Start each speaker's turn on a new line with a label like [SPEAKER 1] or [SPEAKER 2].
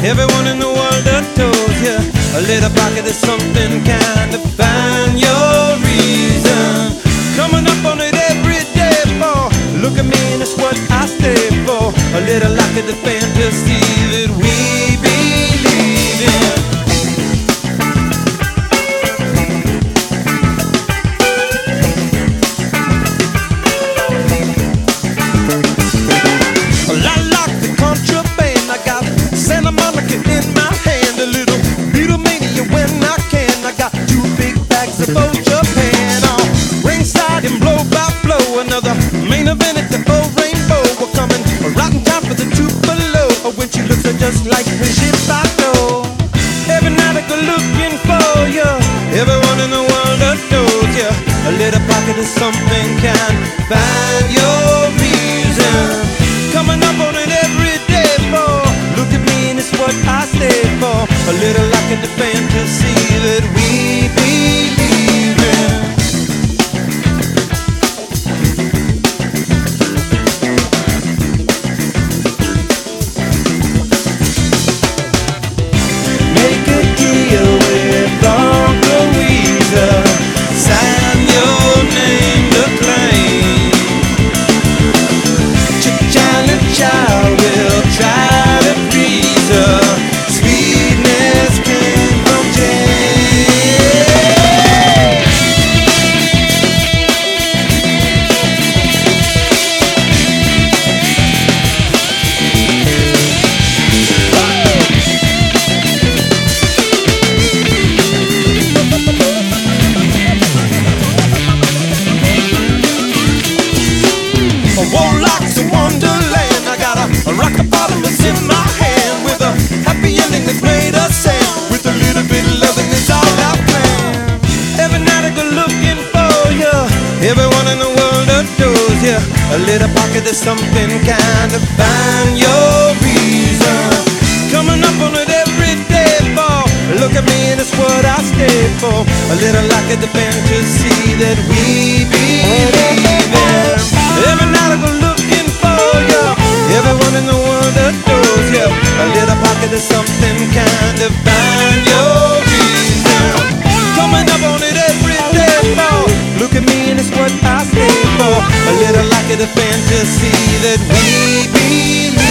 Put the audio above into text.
[SPEAKER 1] Everyone in the world adores you. A little pocket is something kind of find your reason. Coming up on it every day for. Look at me and it's what I stay for. A little like the fantasy that we believe in. Santa Monica in my hand, a little Beatlemania when I can. I got 2 big bags of old Japan on ringside and blow by blow. Another main event at the old Rainbow. We're coming right in time for the Tupelo. When she looks just like Brigitte Bardot. Every night I go looking for you. Everyone in the world adores you. A little pocket of something can find your reason. Coming up on it every day for. Look at me and it's what I stay for. A little like the fantasy that we believe in. Make a deal with Uncle Weezer. Sign your name to claim. China child will try to please her. Sweetness came from Jane. Warlocks in Wonderland. I got a rock the bottomless in my hand with a happy ending that made us sad. With a little bit of loving, it's all I plan. Every night I go looking for you. Everyone in the world adores you. A little pocket of something kind of find your reason. Coming up on it every day for. Look at me and it's what I stay for. A little like the fantasy that we believe in. Every night I go looking for you. Everyone in the world adores you. A little pocket of something kind of find your reason. Coming up on it every day for. Look at me and it's what I stay for. A little like the fantasy that we believe.